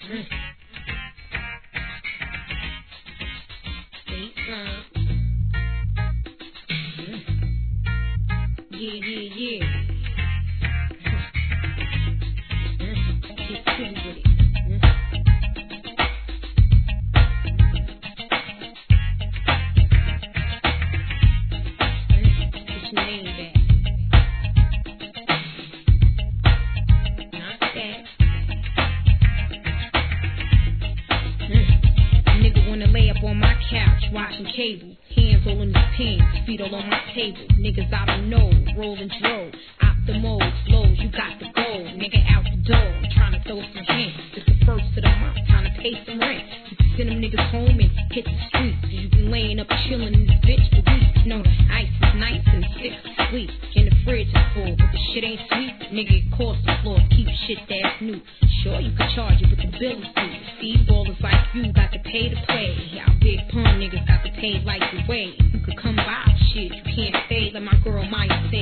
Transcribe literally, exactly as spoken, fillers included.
Mm. Baseline. Mm. Yeah, yeah, yeah. Mm. Get silly with it. Mm. Mm. Get your name back. Not that. Mm. Nigga wanna lay up on my couch, watching cable. Hands all in his pants, feet all on my table. Niggas I don't know, rolling dro. Optimal, flows, you got the gold. Nigga out the door, I'm trying to throw some hints. It's the first of the month, time to pay some rent. You can send them niggas home and hit the streets. You been laying up chilling in this bitch for weeks. No, the ice is nice and sick sweet. And the fridge is full, but the shit ain't sweet. Nigga, it costs the floor, keep shit that's new. Sure, you can charge it, but the bill is due. Steve ballers like you got to pay to play. Y'all big pun niggas got to pay like the way. You could come by shit, you can't stay like my girl Maya